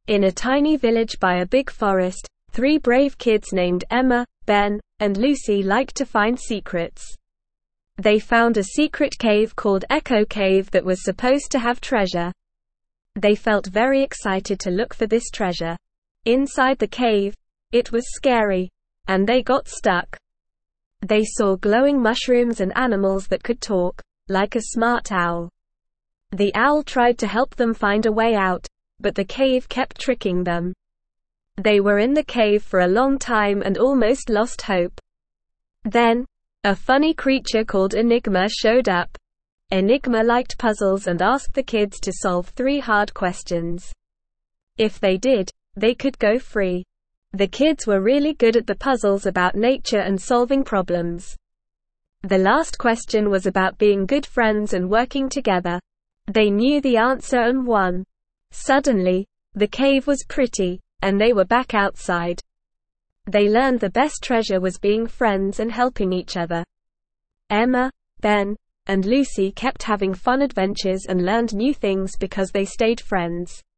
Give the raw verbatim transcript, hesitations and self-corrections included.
In a tiny village by a big forest, three brave kids named Emma, Ben, and Lucy liked to find secrets. They found a secret cave called Echo Cave that was supposed to have treasure. They felt very excited to look for this treasure. Inside the cave, it was scary, and they got stuck. They saw glowing mushrooms and animals that could talk, like a smart owl. The owl tried to help them find a way out, but the cave kept tricking them. They were in the cave for a long time and almost lost hope. Then, a funny creature called Enigma showed up. Enigma liked puzzles and asked the kids to solve three hard questions. If they did, they could go free. The kids were really good at the puzzles about nature and solving problems. The last question was about being good friends and working together. They knew the answer and won. Suddenly, the cave was pretty, and they were back outside. They learned the best treasure was being friends and helping each other. Emma, Ben, and Lucy kept having fun adventures and learned new things because they stayed friends.